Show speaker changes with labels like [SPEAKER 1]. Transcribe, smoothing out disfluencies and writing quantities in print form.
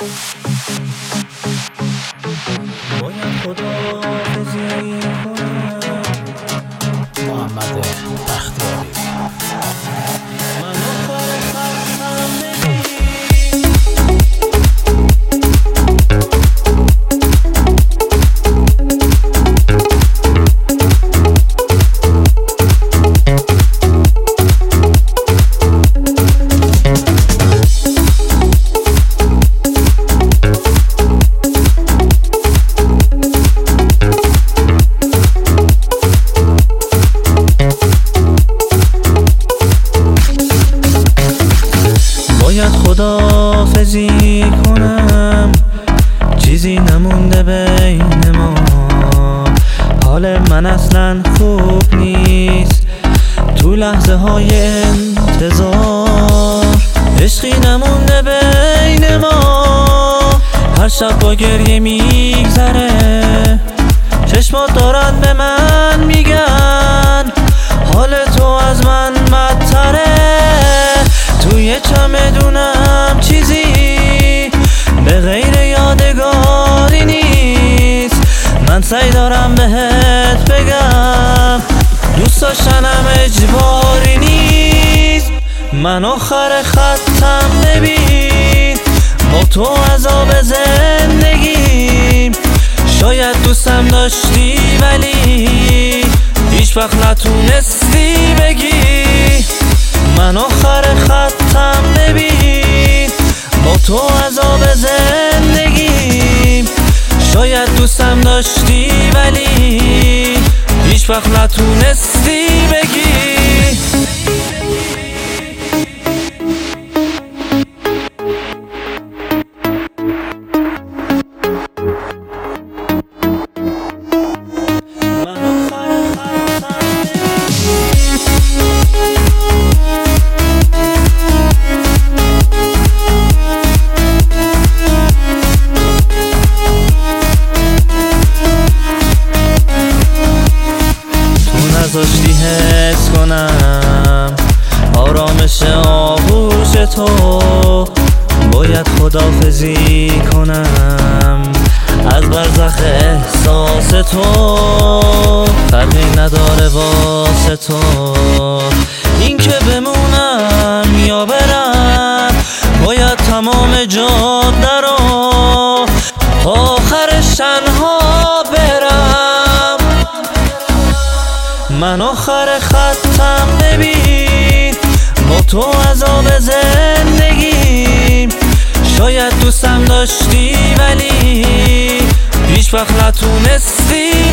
[SPEAKER 1] باید خداحافظی کنم.
[SPEAKER 2] محمد بختیاری.
[SPEAKER 1] من آخر خستم نبین. باید خداحافظی کنم، چیزی نمونده بین ما. حال من اصلا خوب نیست تو لحظه های انتظار. عشقی نمونده بین ما، هر شب با گریه میگذره. چشمات دارن به من میگن حال تو از من بدتره. توی چمدونم چیزی به غیر یادگاری نیست. من سعی دارم بهت بگم دوست داشتنم اجباری نیست. من آخر خطم ببین، با تو عذاب زندگیم. شاید دوستم داشتی ولی هیچ وقت نتونستی بگی. من آخر خطم ببین، با تو عذاب زندگیم. شاید دوستم داشتی ولی هیچ وقت نتونستی بگی. نذاشتی حس کنم آرامش آغوش تو. باید خداحافظی کنم از برزخ احساس تو. فرقی نداره واسه تو این که بمونم یا برم. باید تمام جاده رو آخرش تنها برم. من آخر خطم ببین، با تو عذاب زندگیم. شاید دوستم داشتی ولی هیچ وقت نتونستی